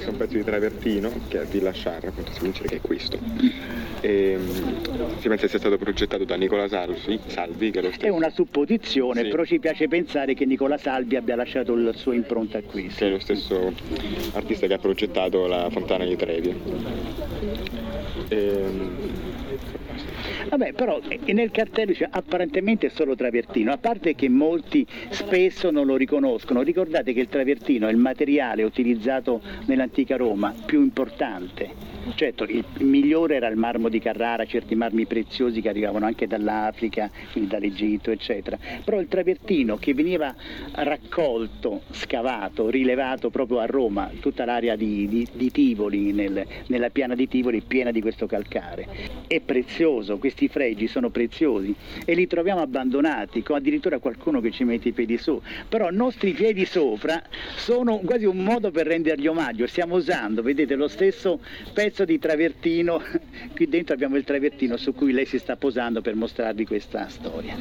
questo è un pezzo di travertino che è Villa Sciarra, appunto si dice che è questo. Si pensa sia stato progettato da Nicola Salvi, che è lo stesso. È una supposizione, Sì. però ci piace pensare che Nicola Salvi abbia lasciato la sua impronta qui. Che è lo stesso artista che ha progettato la Fontana di Trevi. Vabbè, però nel cartello dice apparentemente è solo travertino, a parte che molti spesso non lo riconoscono. Ricordate che il travertino è il materiale utilizzato nell'antica Roma più importante. Certo, il migliore era il marmo di Carrara, certi marmi preziosi che arrivavano anche dall'Africa, quindi dall'Egitto, eccetera. Però il travertino che veniva raccolto, scavato, rilevato proprio a Roma, tutta l'area di Tivoli, nella piana di Tivoli piena di questo calcare. È prezioso, questi fregi sono preziosi e li troviamo abbandonati, con addirittura qualcuno che ci mette i piedi su. Però i nostri piedi sopra sono quasi un modo per rendergli omaggio. Stiamo usando, vedete, lo stesso pezzo di travertino, qui dentro abbiamo il travertino su cui lei si sta posando per mostrarvi questa storia.